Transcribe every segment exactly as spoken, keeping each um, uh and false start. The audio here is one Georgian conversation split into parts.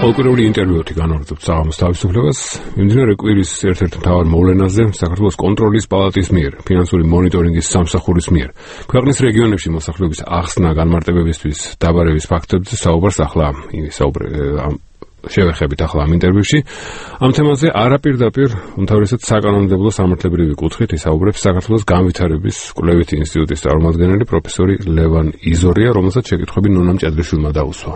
ყოველკვირეული ინტერვიუთი განვაგრძობთ საღამოს თავისუფლებას. მიმდინარე კვირის ერთ-ერთ მთავარ მოვლენაზე საქართველოს კონტროლის პალატის მიერ, ფინანსური მონიტორინგის სამსახურის მიერ, ქვეყნის რეგიონებში მოსახლეობის ახსნა განმარტებებისთვის დაბარევის ფაქტებზე საუბარს ახლა შევეხებით ახლა ამ ინტერვიუში. ამ თემაზე არაპირდაპირ, უმთავრესად საკანონმდებლო სამართლებრივი კუთხით ისაუბრებს საქართველოს განვითარების კვლევითი ინსტიტუტის წარმომადგენელი პროფესორი ლევან იზორია, რომელსაც შეკითხვები ნონა მჭედრიშვილმა დაუსვა.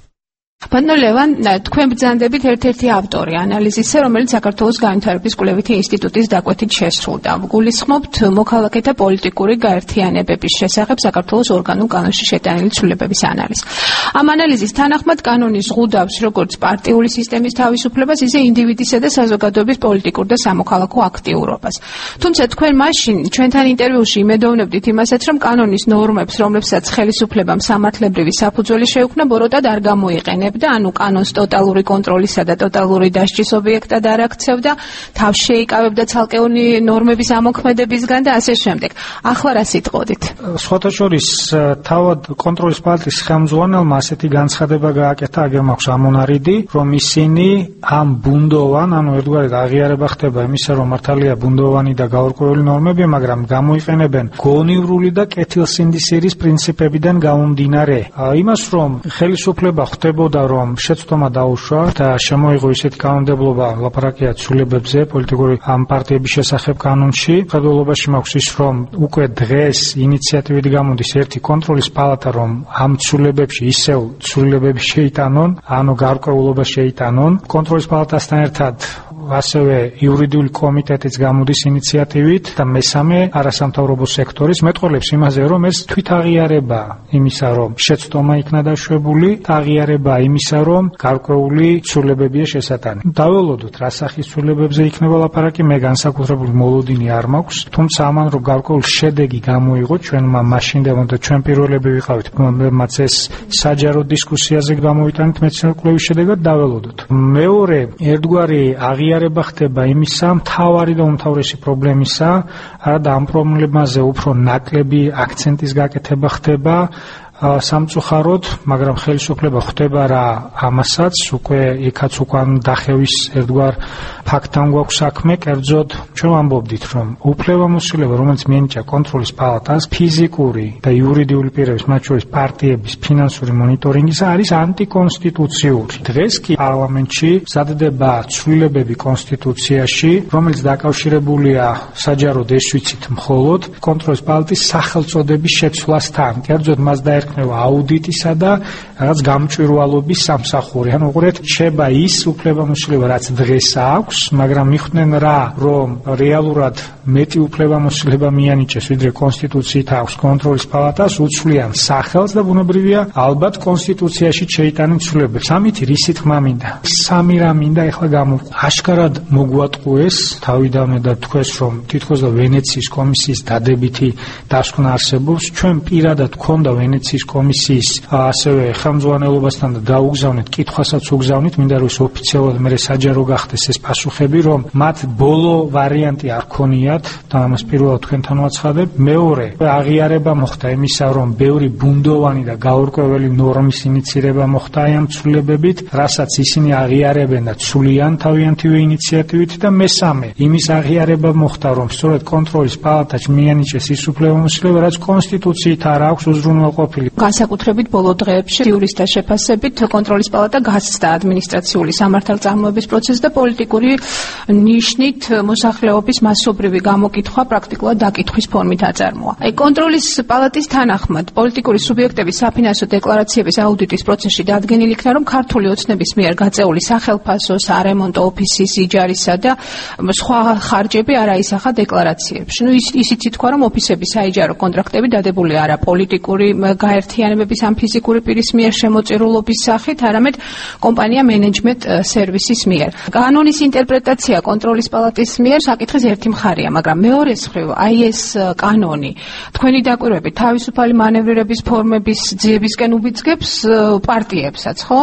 Până Levan, თქვენ ბრძანდებით ერთ-ერთი ავტორი ანალიზისა, რომელიც საქართველოს განვითარების კვლევითი ინსტიტუტის დაკვეთით შესრულდა. გულისხმობთ მოქალაქეთა პოლიტიკური გაერთიანებების შესახებ საქართველოს ორგანულ კანონში შეტანილი ცვლილებების ანალიზს. Ამ ანალიზის თანახმად კანონი ზღუდავს როგორც პარტიული სისტემის თავისუფლებას, ისე ინდივიდისა და საზოგადოების პოლიტიკურ და სამოქალაქო აქტიურობას. Თუმცა თქვენ მაშინ ჩვენთან ინტერვიუში იმედოვნებდით იმასაც, რომ კანონის ნორმებს, რომლებსაც ხელისუფლებამ სამართლებრივი საფუძველი შეუქმნა, ბოროტად არ გამოიყენებდა. ანუ კანონს ტოტალური კონტროლისა და ტოტალური დასჯის ობიექტად არ აქცევდა, თავს შეიკავებდა ცალკეული ნორმების ამოქმედებისგან და ასე შემდეგ. ახლა რა სიტყოდით? სხვათა შორის თავად კონტროლის პალატის ხელმძღვანელმა ასეთი განცხადება გააკეთა, აგერ მაქვს ამონარიდი, რომ ისინი ამ ბუნდოვან, ანუ ერთგვარად აღიარება ხდება იმისა, რომ მართალია ბუნდოვანი და გაურკვეველი ნორმები, მაგრამ გამოიყენებენ გონივრული და კეთილსინდისერის პრინციპებიდან გამომდინარე. იმას, რომ ხელისუფლება ხდებოდა რომ შეცდომა დაუშვა და შემოიღო ისეთი კანონმდებლობა, ლაპარაკია ცვლილებებზე, პოლიტიკური ამ პარტიების შესახებ კანონში. ხელმძღვანელობაში მაქვს ის, რომ უკვე დღეს ინიციატივით გამოდის ერთი კონტროლის პალატა, რომ ამ ცვლილებებში ისევ ცვლილებები შეიტანონ, ანუ გარკვეულობა შეიტანონ. კონტროლის პალატასთან ერთად ასევე იურიდიული კომიტეტიც გამოდის ინიციატივით და მესამე არასამთავრობო სექტორის მეტყოლებს იმაზე, რომ ეს თვითაღიარება იმისა, რომ შეცდომა იქნა დაშვებული, აღიარება იმისა, რომ გარკვეული ცვლილებებია შესატანი. დაველოდოთ, რა სახის ცვლილებებზე იქნება ლაპარაკი, მე განსაკუთრებული მოლოდინი არ მაქვს, თუმცა ამან რომ გარკვეული შედეგი გამოიღო, ჩვენმა მაშინდელმა და ჩვენ პირველები ვიყავით, მათ ეს საჯარო დისკუსიაზე გამოვიტანით მეცნიერული კვლევის შედეგად, დაველოდოთ. მეორე, ერთგვარი აღიარება ხდება იმისა, მთავარი და უმთავრესი პრობლემისა, და ამ პრობლემაზე უფრო ნაკლები აქცენტის გაკეთება ხდება. სამწუხაროდ, მაგრამ ხელისუფლება ხვდება რა ამასაც, უკვე იქაც უკან დახევის ერთგვარ ფაქტთან გვაქვს საქმე, კერძოდ ჩვენ ვამბობდით, რომ უფლებამოსილება, რომელიც მიენიჭა კონტროლის პალატას, ფიზიკური და იურიდიული პირების, მათ შორის პარტიების ფინანსური მონიტორინგის არის ანტიკონსტიტუციური. დღეს კი პარლამენტში მზადდება ცვლილებები კონსტიტუციაში, რომელიც დაკავშირებულია საჯაროდ ეს ვიცით მხოლოდ კონტროლის პალატის სახელწოდების შეცვლასთან, კერძოდ მას და აუდიტისა და რაღაც გამჭვირვალობის სამსახური. ანუ უყურეთ, შეება ის უფლებამოსილება, რაც დღეს აქვს, მაგრამ მიხვდნენ რა, რომ რეალურად მეტი უფლებამოსილება მიანიჭეს, ვიდრე კონსტიტუციით აქვს კონტროლის პალატას, უცვლიან სახელს და ბუნებრივია, ალბათ კონსტიტუციაში შეიტანენ ცვლილებებს. ამით რისი თქმა მინდა? სამი რამ მინდა ეხლა გამოვყო. აშკარად მოგვატყუეს თავიდანვე და თქვეს, რომ თითქოს და ვენეციის კომისიის დადებითი დასკვნა არსებობს. ჩვენ პირადად გქონდა ვენეციის კომისიის ასევე ხელმძღვანელობასთან და დაუგზავნეთ, კითხვასაც უგზავნით, მინდა რომ ოფიციალურად მე საჯარო გახდეს ეს პასუხები, რომ მათ ბოლო ვარიანტი არ ქონიათ და ამას პირველად თქვენთან ვაცხადებ. მეორე, აღიარება მოხდა იმისა, რომ ბევრი ბუნდოვანი და გაურკვეველი ნორმის ინიცირება მოხდა ამ ცვლილებებით, რასაც ისინი აღიარებენ და ცვლიან თავიანთივე ინიციატივით და მესამე, იმის აღიარება მოხდა, რომ სწორედ კონტროლის პალატაში მიანიჭეს ის უფლებამოსილება, რაც კონსტიტუციით არ აქვს უზრუნველყოფილი. განსაკუთრებით ბოლო დღეებში იურისტთა შეფასებით კონტროლის პალატა გასცდა ადმინისტრაციული სამართალწარმოების პროცესს და პოლიტიკური ნიშნით მოსახლეობის მასობრივი გამოკითხვა პრაქტიკულად დაკითხვის ფორმით აწარმოა. აი კონტროლის პალატის თანახმად პოლიტიკური სუბიექტების საფინანსო დეკლარაციების აუდიტის პროცესში დადგენილი იქნა, რომ ქართული ოცნების მიერ გაწეული სახელფასო, სარემონტო, ოფისის, იჯარისა და სხვა ხარჯები არ აისახა დეკლარაციებში. ნუ ისიც ითქვა, რომ ოფისების საიჯარო კონტრაქტები დადებული არა პოლიტიკური გაერთიანებების ამ ფიზიკური პირის მიერ შემოწირულობის სახით, არამედ კომპანია მენეჯმენტ სერვისის მიერ. კანონის ინტერპრეტაცია კონტროლის პალატის მიერ საკითხის ერთი მხარეა, მაგრამ მეორე მხრივ, აი ეს კანონი თქვენი დაკვირვებით თავისუფალი მანევრირების ფორმების ძიებისკენ უბიძგებს პარტიებსაც, ხო?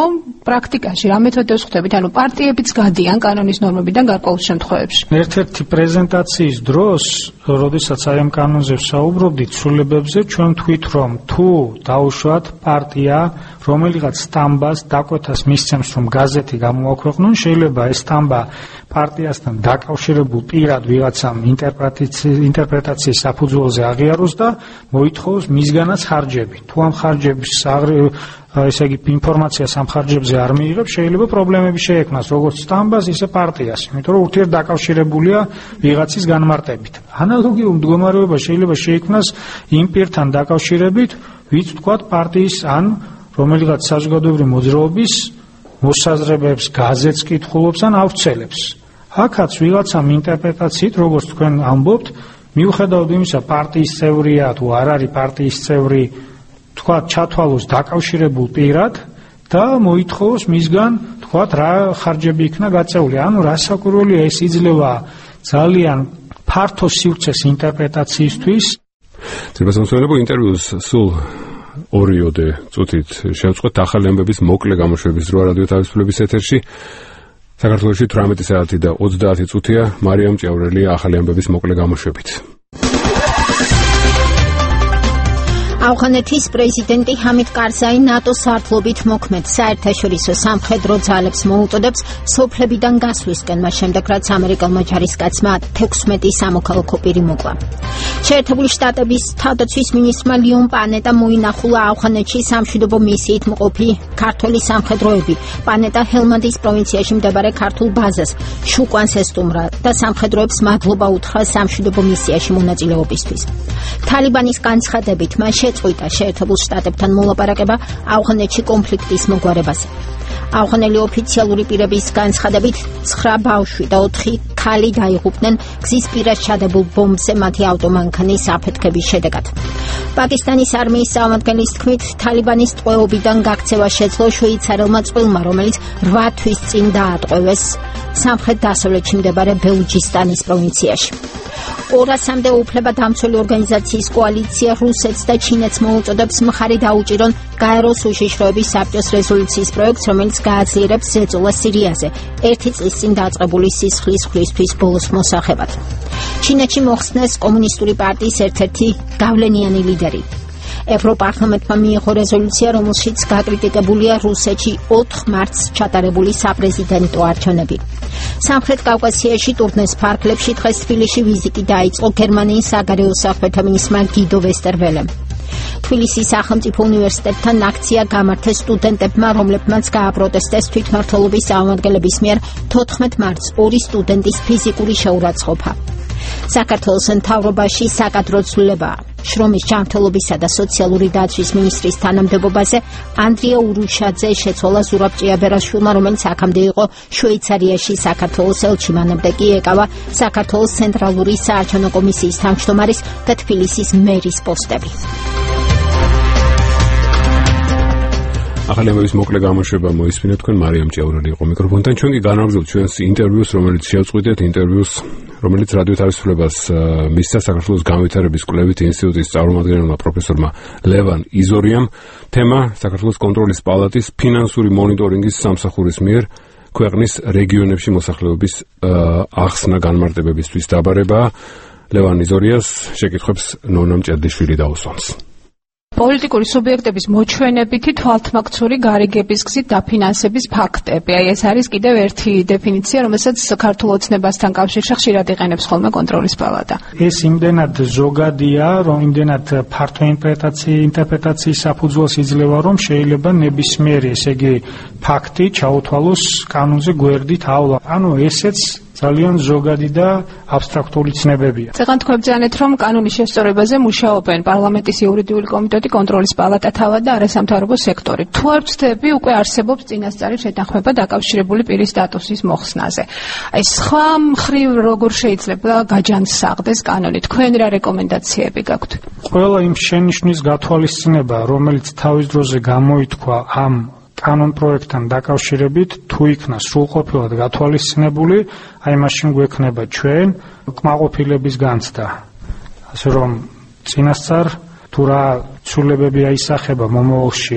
პრაქტიკაში რა მეთოდებს ხვდებით? ანუ პარტიებიც გადიან კანონის ნორმებიდან გარკვეულ შემთხვევებში. ერთ-ერთი პრეზენტაციის დროს, როდესაც აი ამ კანონზე ვსაუბრობდით ცვლილებებზე, ჩვენ ვთქვით, რომ თუ დაუშვათ პარტია რომელიღაც სტამბას დაკვეთას მისცემს, რომ გაზეთი გამოაქვეყნონ, შეიძლება ეს სტამბა პარტიასთან დაკავშირებულ პირად ვიღაცამ ინტერპრეტაციის საფუძველზე აღიაროს და მოითხოვოს მისგანაც ხარჯები. თუ ამ ხარჯების ესე იგი ინფორმაციას ამ ხარჯებზე არ მიიღებს, შეიძლება პრობლემები შეექმნას როგორც სტამბას, ისე პარტიას, იმიტომ რომ ურთიერთდაკავშირებულია ვიღაცის განმარტებით. ანალოგიურ მდგომარეობა შეიძლება შეექმნას იმ პირთან დაკავშირებით, ვინც თქვათ პარტიის ან რომელიღაც საზოგადოებრივი მოძრაობის მოსაზრებებს, გაზეთს კითხულობს ან ავრცელებს. აქაც ვიღაცამ ინტერპრეტაციით, როგორც თქვენ ამბობთ, მიუხედავად იმისა, პარტიის წევრია თუ არ არის პარტიის წევრი, თქვათ ჩათვალოს დაკავშირებულ პირად და მოითხოვოს მისგან, თქვათ, რა ხარჯები იქნა გაწეული. ანუ რასაკვირველია, ეს იძლევა ძალიან ფართო სივრცეს ინტერპრეტაციისთვის. ძირფასამსვლელობო ინტერვიუს სულ ორიოდე წუთით შევწყვეტ ახალი ამბების მოკლე გამოშვების დრო რადიო თავისუფლების ეთერში. საქართველოში თვრამეტი საათი და ოცდაათი წუთია. მარიამ ჭიაურელია ახალი ამბების მოკლე გამოშვებით. ავღანეთის პრეზიდენტი ჰამიდ კარზაი ნატოს სარდლობით მოქმედ საერთაშორისო სამხედრო ძალებს მოუწოდებს სოფლებიდან გასვლისკენ, მას შემდეგ რაც ამერიკელმა ჯარისკაცმა თექვსმეტი სამოქალაქო პირი მოკლა. შეერთებული შტატების თავდაცვის მინისტრმა ლიონ პანეტა მოინახულა ავღანეთში სამშვიდობო მისიით მყოფი ქართველი სამხედროები. პანეტა ჰელმანდის პროვინციაში მდებარე ქართულ ბაზას შუკვანს ესტუმრა და სამხედროებს მადლობა უთხრა სამშვიდობო მისიაში მონაწილეობისთვის. თალიბანის განცხადებით მან შეწყვიტა შეერთებულ შტატებთან მოლაპარაკება ავღანეთში კონფლიქტის მოგვარებაზე. ავღანელი ოფიციალური პირების განცხადებით ცხრა ბავშვი და ოთხი ქალი დაიღუპნენ გზის პირას ჩადებულ ბომბზე მათი ავტომანქანის აფეთქების შედეგად. პაკისტანის არმიის წარმომადგენლის თქმით, თალიბანის ტყვეობიდან გაქცევა შეძლო შვეიცარელმა წყვილმა, რომელიც რვა თვის წინ დაატყვევეს სამხრეთ-დასავლეთში მდებარე ბელუჯისტანის პროვინციაში. ორასამდე უფლებადამცველი ორგანიზაციის კოალიცია რუსეთს და ჩინეთს მოუწოდებს მხარი დაუჭირონ გაეროს უშიშროების საბჭოს რეზოლუციის პროექტს, რომელიც გააძლიერებს ზეწოლას სირიაზე, ერთი წლის წინ დაწყებული სისხლის ხვლისთვის ბოლოს მოსახებად. ჩინეთში მოხსნეს კომუნისტური პარტიის ერთ-ერთი გავლენიანი ლიდერი. ევროპარლამენტმა მიიღო რეზოლუცია, რომელშიც გაკრიტიკებულია რუსეთში ოთხ მარტს ჩატარებული საპრეზიდენტო არჩევნები. სამხრეთ კავკასიაში ტურნეს ფარგლებში დღეს თბილისში ვიზიტი დაიწყო გერმანიის საგარეო საქმეთა მინისტრმა გიდო ვესტერველემ. თბილისის სახელმწიფო უნივერსიტეტთან აქცია გამართეს სტუდენტებმა, რომლებმაც გააპროტესტეს თვითმმართველობის წარმომადგენლების მიერ თოთხმეტ მარტს ორი სტუდენტის ფიზიკური შეურაცხყოფა. საქართველოს მთავრობაში საკადრო ცვლილებაა. შრომის ჯანმრთელობისა და სოციალური დაცვის მინისტრის თანამდებობაზე ანდრია ურუშაძე შეცვალა ზურაბ ჭიაბერაშვილმა, რომელიც აქამდე იყო შვეიცარიაში საქართველოს ელჩი, მანამდე კი ეკავა საქართველოს ცენტრალური საარჩევნო კომისიის თავმჯდომარის და თბილისის მერის პოსტები. ახალი ამბების მოკლე გამოშვება მოისმინეთ თქვენ, მარიამ ჭიაურელი იყო მიკროფონთან. ჩვენ კი განაგრძობთ ჩვენს ინტერვიუს, რომელიც შევწყვიტეთ ინტერვიუს, რომელიც რადიო თავისუფლებას მისცა საქართველოს განვითარების კვლევით ინსტიტუტის წარმომადგენელმა პროფესორმა ლევან იზორიამ. თემა საქართველოს კონტროლის პალატის ფინანსური მონიტორინგის სამსახურის მიერ ქვეყნის რეგიონებში მოსახლეობის ახსნა განმარტებებისთვის დაბარებაა. ლევან იზორიას შეკითხვებს ნონა მჭედლიშვილი დაუსვამს. პოლიტიკური სუბიექტების მოჩვენებითი თვალთმაქცური გარიგების გზით დაფინანსების ფაქტები. აი ეს არის კიდევ ერთი დეფინიცია, რომელსაც საქართველოს ოცნებასთან კავშირში ხშირად იყენებს ხოლმე კონტროლის პალატა. ეს იმდენად ზოგადია, რომ იმდენად ფართო ინტერპრეტაციის საფუძველს იძლევა, რომ შეიძლება ნებისმიერი, ესე იგი, ფაქტი ჩაუთვალოს კანონზე გვერდით ავლა. ანუ ესეც ძალიან ზოგადი და აბსტრაქტული ცნებებია. წეგან თქვენ ბრძანეთ, რომ კანონის შესწორებაზე მუშაობენ პარლამენტის იურიდიული კომიტეტი, კონტროლის პალატა თავად და არასამთავრობო სექტორი. თუ არ ვცდები, უკვე არსებობს წინასწარი შეთანხმება დაკავშირებული პირის სტატუსის მოხსნაზე. აი სხვა მხრივ როგორ შეიძლება გაჯანსაღდეს კანონი? თქვენ რა რეკომენდაციები გაქვთ? ყველა იმ შენიშვნის გათვალისწინება, რომელიც თავის დროზე გამოითქვა ამ კანონ პროექტთან დაკავშირებით, თუ იქნა სრულყოფილად გათვალისწინებული, აი მაშინ გვექნება ჩვენ კმაყოფილების განცდა. ასე რომ წინასწარ თუ რა ცვლილებები აისახება მომავალში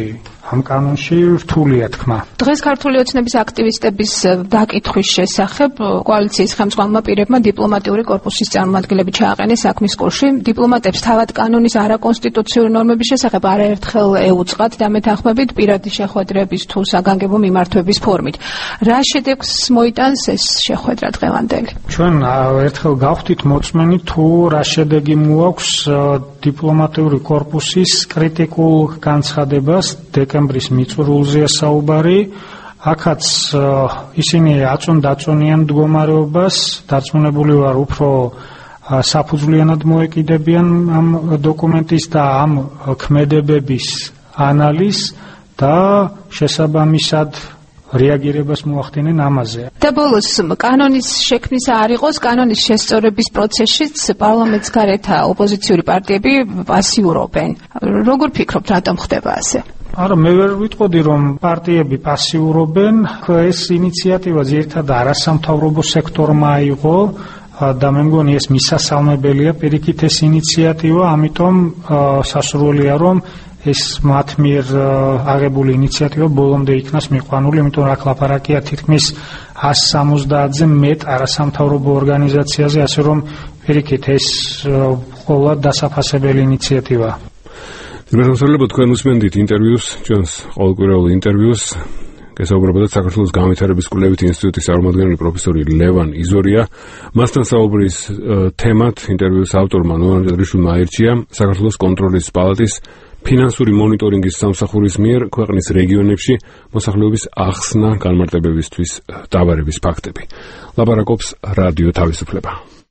ამ კანონში რთულია თქმა. დღეს ქართული ოცნების აქტივისტების დაკითხვის შესახებ კოალიციის ხელმძღვანელმა პირებმა დიპლომატიური კორპუსის წარმომადგენლები ჩააყენეს საქმის კურსში. დიპლომატებს თავად კანონის არაკონსტიტუციური ნორმების შესახებ არაერთხელ ეუწყათ და მეთანხმებით პირადი შეხვედრების თუ საგანგებო მიმართვების ფორმით. რა შედეგს მოიტანს ეს შეხვედრა დღევანდელი? ჩვენ ერთხელ გავხდით მოწმენი თუ რა შედეგი მოაქვს დიპლომატიური კორპუსის კრიტიკულ განცხადებას დეკემბრის მიწურულზეა საუბარი. აქაც ისინი აწონ დაწონიან მდგომარეობას, დარწმუნებული ვარ უფრო საფუძვლიანად მოეკიდებიან ამ დოკუმენტის და ამ ქმედებების ანალიზს და შესაბამისად რეაგირებას მოახდინენ ამაზე. და ბოლოს კანონის შექმნისა არ იყოს, კანონის შესწორების პროცესშიც პარლამენტს გარეთ ოპოზიციური პარტიები პასიურობენ. როგორ ფიქრობთ, რატომ ხდება ასე? არა, მე ვერ ვიტყოდი, რომ პარტიები პასიურობენ. ეს ინიციატივა ძირითადად არასამთავრობო სექტორმა აიღო და მე მგონი ეს მისასალმებელია პირიქით ეს ინიციატივა, ამიტომ სასურველია, რომ ეს მათ მიერ აღებული ინიციატივა ბოლომდე იქნას მიყვანული, იმიტომ რომ აქ ლაპარაკია თითქმის ას სამოცდაათზე მეტ არასამთავრობო ორგანიზაციაზე, ასე რომ პირიქით ეს ყოველად დასაფასებელი ინიციატივაა. Dumnezeu თქვენ უსმენდით ინტერვიუს, ჩვენს ყოველკვირეულ ინტერვიუს. გესაუბრებოდათ საქართველოს განვითარების კვლევით ინსტიტუტის წარმომადგენელი პროფესორი ლევან იზორია. მასთან საუბრის თემად ინტერვიუს ავტორმა ნონა ჭადრიშვილმა აირჩია საქართველოს კონტროლის პალატის ფინანსური მონიტორინგის სამსახურის მიერ ქვეყნის რეგიონებში მოსახლეობის ახსნა განმარტებებისთვის დაბარების ფაქტები. ლაპარაკობს რადიო თავისუფლება.